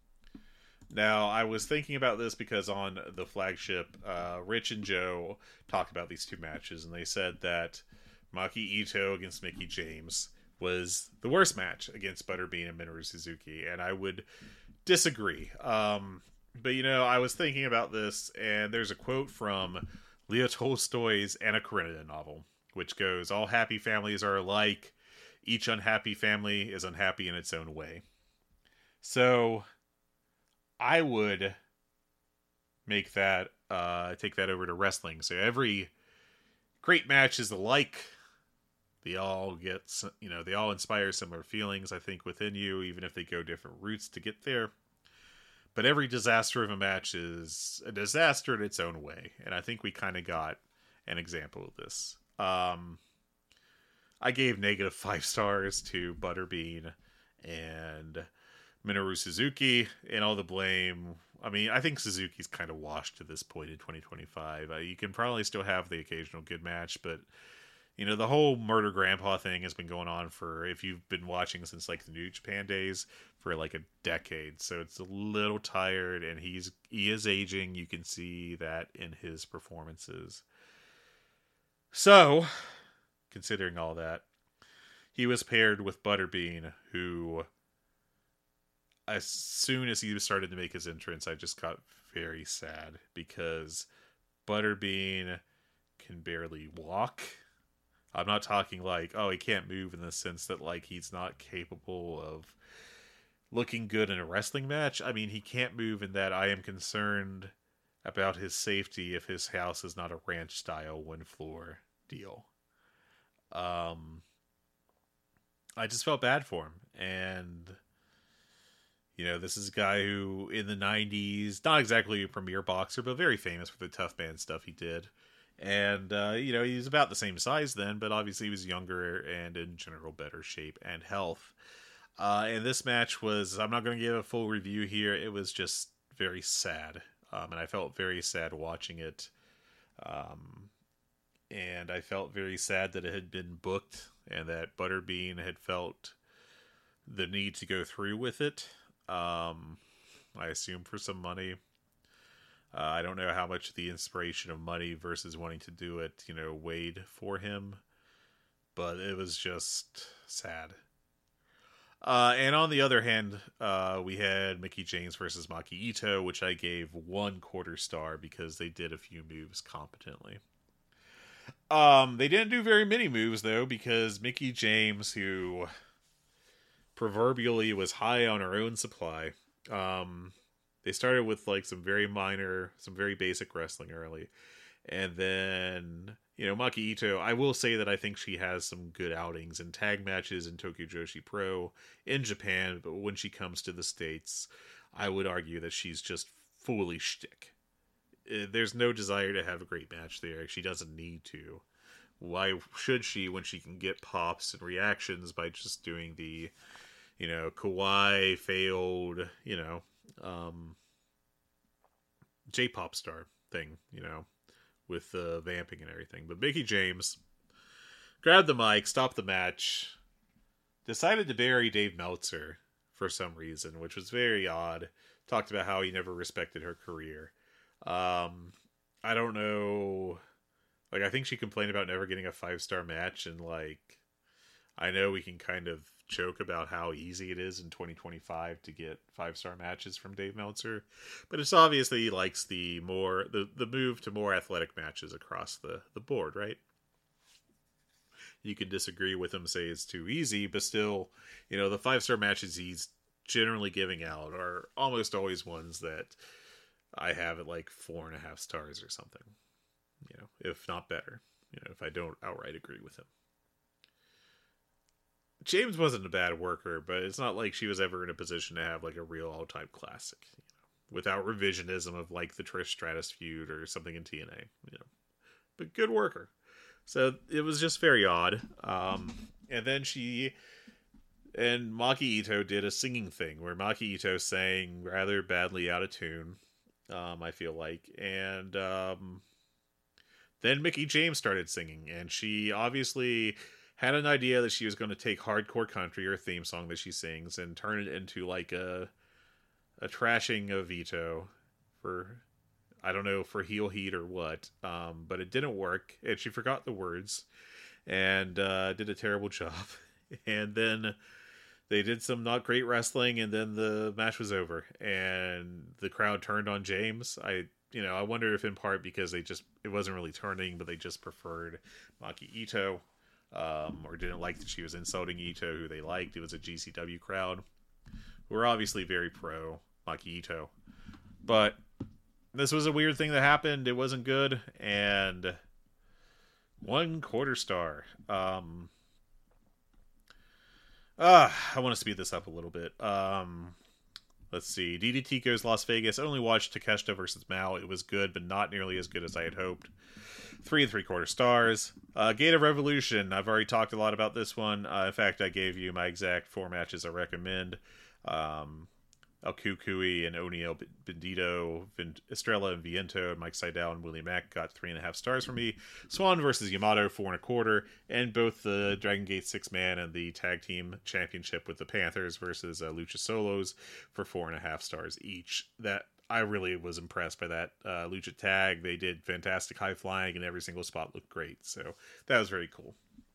Now, I was thinking about this because on the flagship, uh, Rich and Joe talked about these two matches, and they said that Maki Ito against Mickie James was the worst match against Butterbean and Minoru Suzuki, and I would disagree. Um, but, you know, I was thinking about this, and there's a quote from Leo Tolstoy's Anna Karenina novel, which goes, "All happy families are alike. Each unhappy family is unhappy in its own way." So I would make that, uh, take that over to wrestling. So every great match is alike. They all get, you know, they all inspire similar feelings, I think, within you, even if they go different routes to get there. But every disaster of a match is a disaster in its own way. And I think we kind of got an example of this. Um, I gave negative five stars to Butterbean and Minoru Suzuki, and all the blame. I mean, I think Suzuki's kind of washed at this point in twenty twenty-five. Uh, you can probably still have the occasional good match, but you know, the whole Murder Grandpa thing has been going on for, if you've been watching since like the New Japan days, for like a decade. So it's a little tired, and he's he is aging. You can see that in his performances. So, considering all that, he was paired with Butterbean, who, as soon as he started to make his entrance, I just got very sad, because Butterbean can barely walk. I'm not talking like, oh, he can't move in the sense that like he's not capable of looking good in a wrestling match. I mean, he can't move in that I am concerned about his safety if his house is not a ranch style one floor deal. Um, I just felt bad for him. And, you know, this is a guy who in the nineties, not exactly a premier boxer, but very famous for the tough man stuff he did. And, uh, you know, he was about the same size then, but obviously he was younger and in general better shape and health. Uh, and this match was, I'm not going to give a full review here. It was just very sad. Um, and I felt very sad watching it. Um, and I felt very sad that it had been booked and that Butterbean had felt the need to go through with it. Um, I assume for some money. Uh, I don't know how much the inspiration of money versus wanting to do it, you know, weighed for him. But it was just sad. Uh, and on the other hand, uh, we had Mickie James versus Maki Ito, which I gave one quarter star because they did a few moves competently. Um, they didn't do very many moves, though, because Mickie James, who proverbially was high on her own supply, um... they started with like some very minor, some very basic wrestling early. And then, you know, Maki Ito, I will say that I think she has some good outings in tag matches in Tokyo Joshi Pro in Japan. But when she comes to the States, I would argue that she's just fully shtick. There's no desire to have a great match there. She doesn't need to. Why should she when she can get pops and reactions by just doing the, you know, Kawhi failed, you know, um J-pop star thing, you know, with the uh, vamping and everything. But Mickie James grabbed the mic, stopped the match, decided to bury Dave Meltzer for some reason, which was very odd. Talked about how he never respected her career. Um, I don't know. Like, I think she complained about never getting a five-star match, and like, I know we can kind of joke about how easy it is in twenty twenty-five to get five-star matches from Dave Meltzer, but it's obvious that he likes the more the, the move to more athletic matches across the, the board, right? You could disagree with him, say it's too easy, but still, you know, the five-star matches he's generally giving out are almost always ones that I have at like four and a half stars or something, you know, if not better, you know, if I don't outright agree with him. James wasn't a bad worker, but it's not like she was ever in a position to have like a real all-time classic, you know, without revisionism of like the Trish Stratus feud or something in T N A, you know, but good worker. So it was just very odd. Um, and then she and Maki Ito did a singing thing where Maki Ito sang rather badly out of tune. Um, I feel like, and um, then Mickie James started singing, and she obviously had an idea that she was going to take hardcore country, her theme song that she sings, and turn it into like a a trashing of Ito for, I don't know, for heel heat or what, um, but it didn't work, and she forgot the words, and uh, did a terrible job, and then they did some not great wrestling, and then the match was over, and the crowd turned on James. I, you know, I wonder if in part because they just, it wasn't really turning, but they just preferred Maki Ito, um, or didn't like that she was insulting Ito, who they liked. It was a G C W crowd, who were obviously very pro Maki Ito. But this was a weird thing that happened. It wasn't good, and one quarter star. Um... Uh, I want to speed this up a little bit. Um, let's see. D D T goes Las Vegas. I only watched Takeshita versus Mao. It was good, but not nearly as good as I had hoped. Three and three quarter stars. Uh, Gate of Revolution. I've already talked a lot about this one. Uh, in fact, I gave you my exact four matches I recommend. Um, El Cucuy and O'Neal Bendito, Vin- Estrella and Viento, and Mike Seidel and Willie Mack got three and a half stars for me. Swan versus Yamato, four and a quarter, and both the Dragon Gate six man and the tag team championship with the Panthers versus uh, Lucha Solos for four and a half stars each. That I really was impressed by that uh, Lucha tag. They did fantastic high flying, and every single spot looked great. So that was very cool.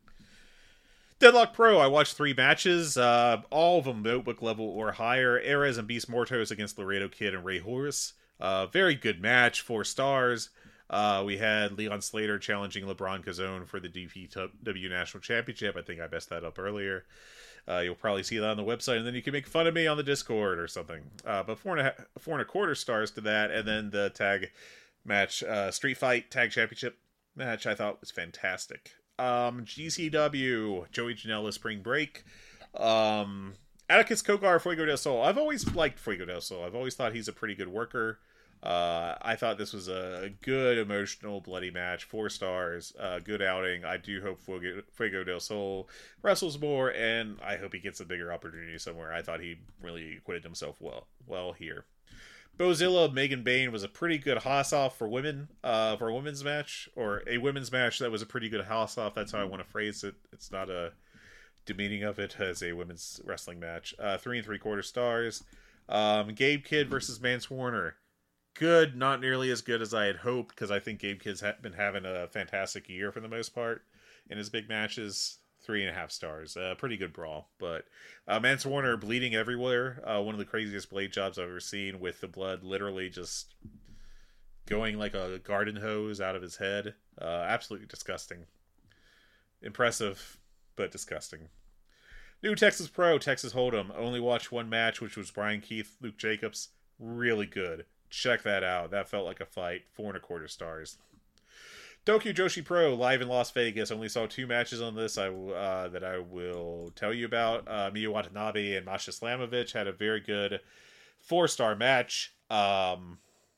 Deadlock Pro, I watched three matches, uh, all of them notebook level or higher. Ares and Beast Mortos against Laredo Kid and Ray Horus. Uh, very good match, four stars. Uh, we had Leon Slater challenging LeBron Cazone for the D P W National Championship. I think I messed that up earlier. Uh, you'll probably see that on the website, and then you can make fun of me on the Discord or something. Uh, but four and, a, four and a quarter stars to that, and then the tag match, uh, Street Fight Tag Championship match, I thought was fantastic. Um, G C W, Joey Janela Spring Break, um, Atticus Cogar, Fuego del Sol. I've always liked Fuego del Sol. I've always thought he's a pretty good worker. Uh, I thought this was a good, emotional, bloody match. Four stars, uh, good outing. I do hope Fuego, Fuego del Sol wrestles more, and I hope he gets a bigger opportunity somewhere. I thought he really acquitted himself well, well here. Bozilla, Megan Bain was a pretty good hoss-off for women, uh, for a women's match, or a women's match that was a pretty good hoss-off. That's how I want to phrase it. It's not a demeaning of it as a women's wrestling match. Uh, three and three quarter stars. Um, Gabe Kidd versus Mance Warner. Good, not nearly as good as I had hoped, because I think Gabe Kidd's ha- been having a fantastic year for the most part in his big matches. Three and a half stars. Uh, pretty good brawl. But uh, Mance Warner bleeding everywhere. Uh, one of the craziest blade jobs I've ever seen, with the blood literally just going like a garden hose out of his head. Uh, absolutely disgusting. Impressive, but disgusting. New Texas Pro, Texas Hold'em. Only watched one match, which was Brian Keith, Luke Jacobs. Really good. Check that out. That felt like a fight. Four and a quarter stars. Tokyo Joshi Pro, live in Las Vegas. Only saw two matches on this I, uh, that I will tell you about. Uh, Miyu Watanabe and Masha Slamovich had a very good four-star match. Um,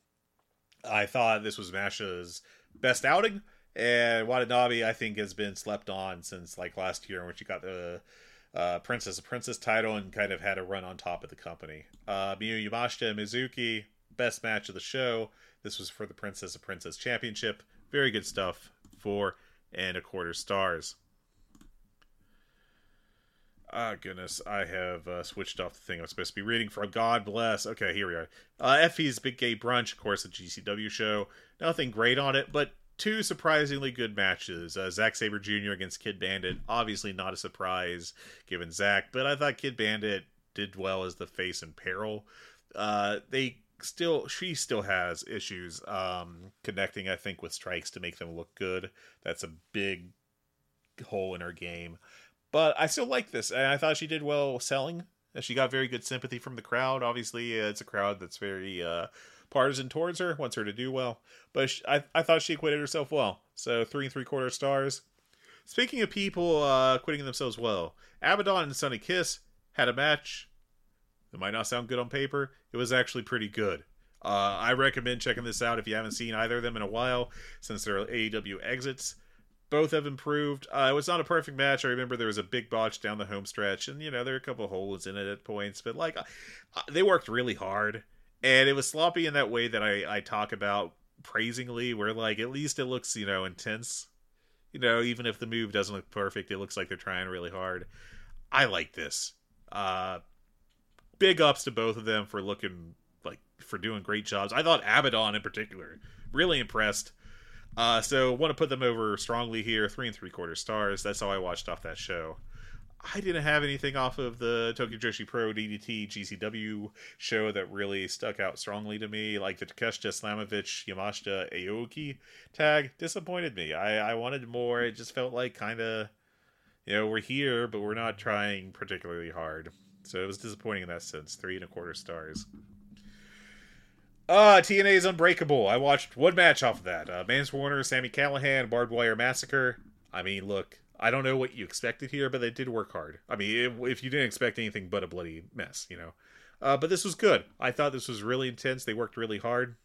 I thought this was Masha's best outing, and Watanabe, I think, has been slept on since like last year when she got the uh, Princess of Princess title and kind of had a run on top of the company. Uh, Miyu Yamashita and Mizuki, best match of the show. This was for the Princess of Princess Championship. Very good stuff. Four and a quarter stars. Ah, oh, goodness. I have uh, switched off the thing I was supposed to be reading from. God bless. Okay, here we are. Uh, Effie's Big Gay Brunch, of course, a G C W show. Nothing great on it, but two surprisingly good matches. Uh, Zack Sabre Junior against Kid Bandit. Obviously not a surprise given Zack, but I thought Kid Bandit did well as the face in peril. Uh, they still, she still has issues um, connecting, I think, with strikes to make them look good. That's a big hole in her game. But I still like this, and I thought she did well selling. She got very good sympathy from the crowd. Obviously, uh, it's a crowd that's very uh, partisan towards her, wants her to do well. But she, I, I thought she acquitted herself well. So three and three quarter stars. Speaking of people uh, acquitting themselves well, Abaddon and Sonny Kiss had a match. It might not sound good on paper. It was actually pretty good. Uh, I recommend checking this out if you haven't seen either of them in a while, since their A E W exits. Both have improved. Uh, it was not a perfect match. I remember there was a big botch down the home stretch, and, you know, there were a couple holes in it at points, but, like, uh, they worked really hard, and it was sloppy in that way that I, I talk about praisingly, where, like, at least it looks, you know, intense. You know, even if the move doesn't look perfect, it looks like they're trying really hard. I like this. Uh, big ups to both of them for looking, like, for doing great jobs. I thought Abaddon, in particular, really impressed. Uh, so want to put them over strongly here, three and three quarter stars. That's how I watched off that show. I didn't have anything off of the Tokyo Joshi Pro D D T G C W show that really stuck out strongly to me. Like the Takeshita Slamovich Yamashita Aoki tag disappointed me. I, I wanted more. It just felt like kind of, you know, we're here, but we're not trying particularly hard. So it was disappointing in that sense. Three and a quarter stars. Uh, T N A's Unbreakable. I watched one match off of that. Uh, Mance Warner, Sami Callihan, Barbed Wire Massacre. I mean, look, I don't know what you expected here, but they did work hard. I mean, if, if you didn't expect anything but a bloody mess, you know. Uh, but this was good. I thought this was really intense. They worked really hard.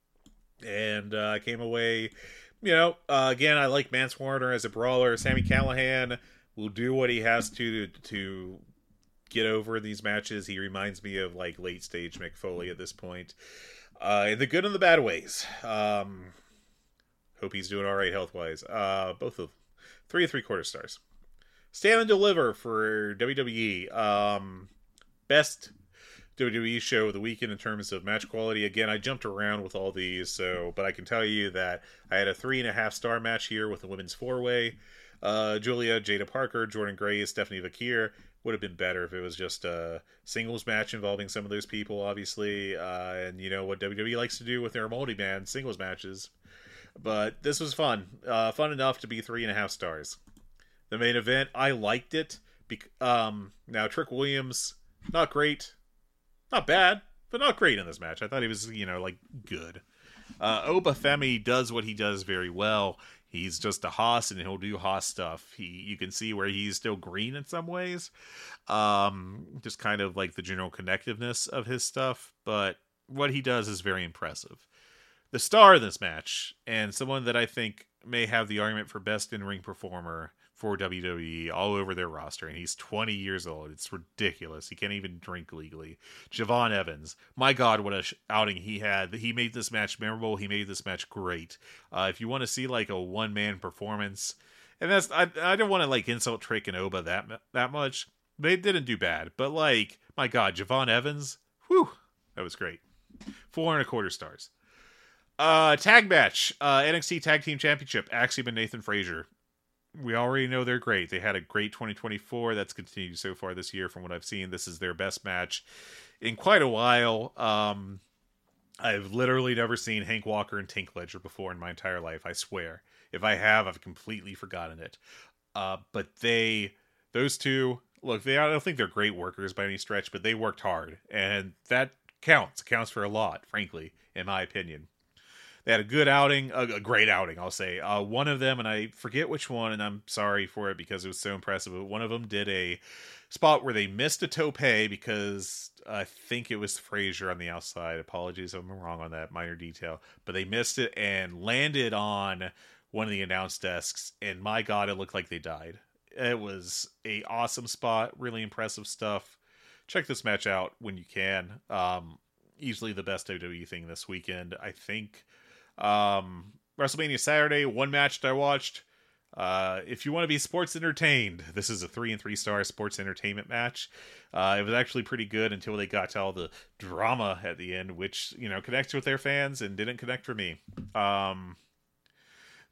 And I uh, came away, you know, uh, again, I like Mance Warner as a brawler. Sami Callihan will do what he has to to get over in these matches. He reminds me of, like, late stage Mick Foley at this point. Uh, in the good and the bad ways. Um, hope he's doing all right health-wise. Uh, both of them. Three and three-quarter stars. Stand and Deliver for W W E. Um, best W W E show of the weekend in terms of match quality. Again, I jumped around with all these, so but I can tell you that I had a three-and-a-half-star match here with the women's four-way. Uh, Julia, Jada Parker, Jordan Grace, Stephanie Vakir. Would have been better if it was just a singles match involving some of those people, obviously. Uh, and you know what W W E likes to do with their multi-man singles matches. But this was fun. Uh, fun enough to be three and a half stars. The main event, I liked it. Bec- um, now, Trick Williams, not great. Not bad, but not great in this match. I thought he was, you know, like, good. Uh, Oba Femi does what he does very well. He's just a Haas, and he'll do Haas stuff. He, you can see where he's still green in some ways. Um, just kind of like the general connectiveness of his stuff. But what he does is very impressive. The star of this match, and someone that I think may have the argument for best in-ring performer for W W E all over their roster, and he's twenty years old. It's ridiculous. He can't even drink legally. Javon Evans. My God, what a sh- outing he had. He made this match memorable. He made this match great. Uh, if you want to see like a one-man performance, and that's I I don't want to like insult Trick and Oba that that much. They didn't do bad, but like my God, Javon Evans. Whew, that was great. Four and a quarter stars. Uh, tag match. Uh, N X T Tag Team Championship. Axiom and Nathan Frazier. We already know they're great. They had a great twenty twenty-four. That's continued so far this year from what I've seen. This is their best match in quite a while. Um, I've literally never seen Hank Walker and Tink Ledger before in my entire life. I swear. If I have, I've completely forgotten it. Uh, but they, those two, look, they, I don't think they're great workers by any stretch, but they worked hard. And that counts. It counts for a lot, frankly, in my opinion. They had a good outing, a, a great outing, I'll say. Uh, one of them, and I forget which one, and I'm sorry for it because it was so impressive, but one of them did a spot where they missed a tope because I think it was Frazier on the outside. Apologies if I'm wrong on that minor detail. But they missed it and landed on one of the announce desks, and my God, it looked like they died. It was a awesome spot, really impressive stuff. Check this match out when you can. Um, easily the best W W E thing this weekend, I think. Um, WrestleMania Saturday, one match that I watched. Uh, if you want to be sports entertained, this is a three and three star sports entertainment match. Uh, it was actually pretty good until they got to all the drama at the end, which, you know, connects with their fans and didn't connect for me. Um,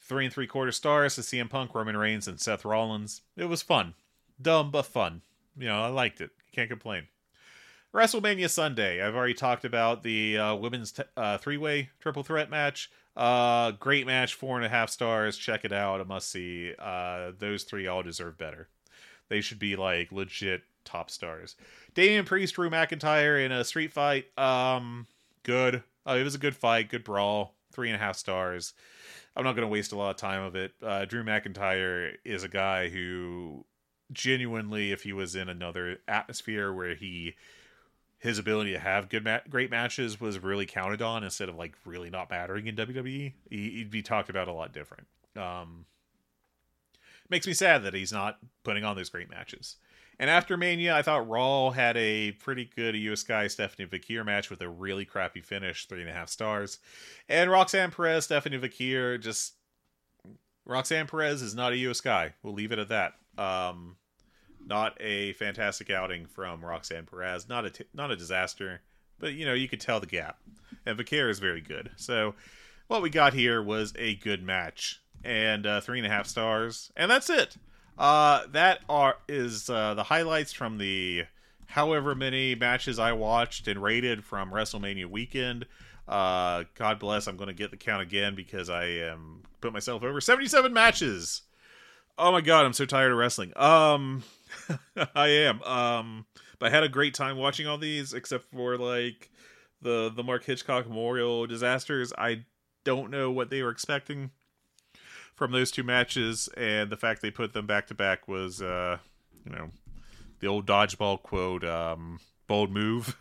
Three and three quarter stars to C M Punk, Roman Reigns, and Seth Rollins. It was fun. Dumb, but fun. You know, I liked it. Can't complain. WrestleMania Sunday. I've already talked about the uh, women's t- uh, three-way triple threat match. Uh, great match, four and a half stars. Check it out. A must-see. Uh, those three all deserve better. They should be, like, legit top stars. Damian Priest, Drew McIntyre in a street fight. Um, good. Uh, it was a good fight. Good brawl. Three and a half stars. I'm not going to waste a lot of time of it. Uh, Drew McIntyre is a guy who genuinely, if he was in another atmosphere where he... his ability to have good, ma- great matches was really counted on instead of like really not mattering in W W E. He'd be talked about a lot different. Um, makes me sad that he's not putting on those great matches. And after Mania, I thought Raw had a pretty good Io Sky Stephanie Vakir match with a really crappy finish, three and a half stars. And Roxanne Perez, Stephanie Vakir, just Roxanne Perez is not a Io Sky. We'll leave it at that. Um, Not a fantastic outing from Roxanne Perez. Not a t- not a disaster, but you know you could tell the gap. And Vakir is very good. So what we got here was a good match and uh, three and a half stars, and that's it. Uh, that are is uh, the highlights from the however many matches I watched and rated from WrestleMania weekend. Uh, God bless. I'm going to get the count again because I am put myself over seventy-seven matches. Oh my God, I'm so tired of wrestling. Um. I am. Um, but I had a great time watching all these, except for like the the Mark Hitchcock Memorial disasters. I don't know what they were expecting from those two matches, and the fact they put them back to back was, uh, you know, the old dodgeball quote, um, bold move.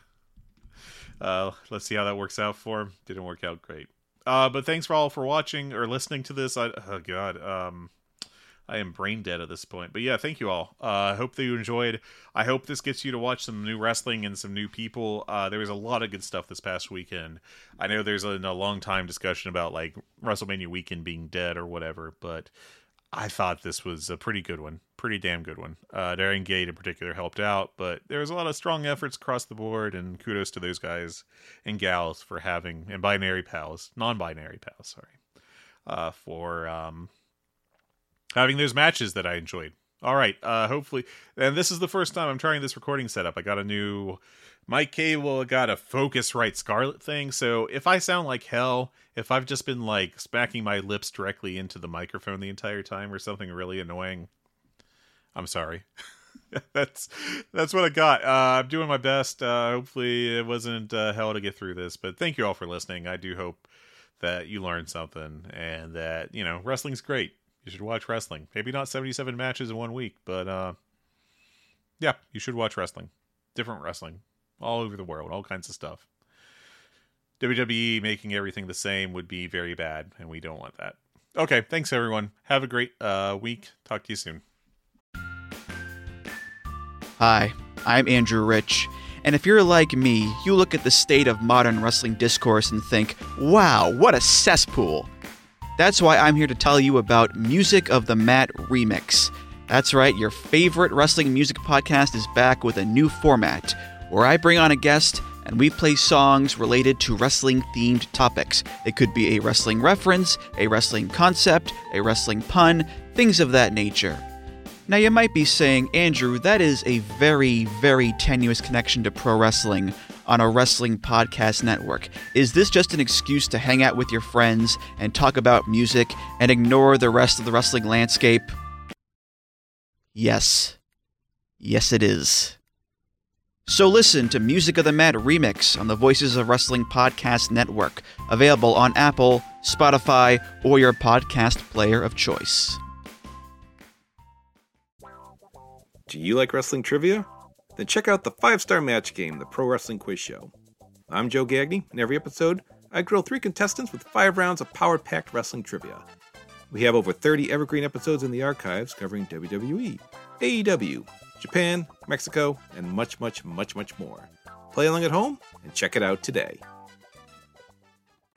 Uh, let's see how that works out for him. Didn't work out great. Uh, but thanks for all for watching or listening to this. I, oh God, um. I am brain dead at this point. But yeah, thank you all. I uh, hope that you enjoyed. I hope this gets you to watch some new wrestling and some new people. Uh, there was a lot of good stuff this past weekend. I know there's a, a long time discussion about like WrestleMania weekend being dead or whatever, but I thought this was a pretty good one. Pretty damn good one. Uh, Darian Gate in particular helped out, but there was a lot of strong efforts across the board, and kudos to those guys and gals for having, and binary pals, non-binary pals, sorry, uh, for... Um, having those matches that I enjoyed. All right, uh, hopefully, and this is the first time I'm trying this recording setup. I got a new mic cable, I got a Focusrite Scarlett thing, so if I sound like hell, if I've just been like smacking my lips directly into the microphone the entire time or something really annoying, I'm sorry. that's that's what I got. Uh, I'm doing my best. Uh, hopefully it wasn't uh, hell to get through this, but thank you all for listening. I do hope that you learned something and that, you know, wrestling's great. You should watch wrestling. Maybe not seventy-seven matches in one week, but uh, yeah, you should watch wrestling. Different wrestling. All over the world. All kinds of stuff. W W E making everything the same would be very bad, and we don't want that. Okay, thanks everyone. Have a great uh, week. Talk to you soon. Hi, I'm Andrew Rich, and if you're like me, you look at the state of modern wrestling discourse and think, wow, what a cesspool. That's why I'm here to tell you about Music of the Mat Remix. That's right, your favorite wrestling music podcast is back with a new format, where I bring on a guest and we play songs related to wrestling-themed topics. It could be a wrestling reference, a wrestling concept, a wrestling pun, things of that nature. Now you might be saying, Andrew, that is a very, very tenuous connection to pro wrestling on a wrestling podcast network. Is this just an excuse to hang out with your friends and talk about music and ignore the rest of the wrestling landscape? Yes. Yes, it is. So listen to Music of the Mat Remix on the Voices of Wrestling Podcast Network, available on Apple, Spotify, or your podcast player of choice. Do you like wrestling trivia? Then check out the five-star match game, the Pro Wrestling Quiz Show. I'm Joe Gagney. In every episode, I grill three contestants with five rounds of power-packed wrestling trivia. We have over thirty evergreen episodes in the archives covering W W E, A E W, Japan, Mexico, and much, much, much, much more. Play along at home and check it out today.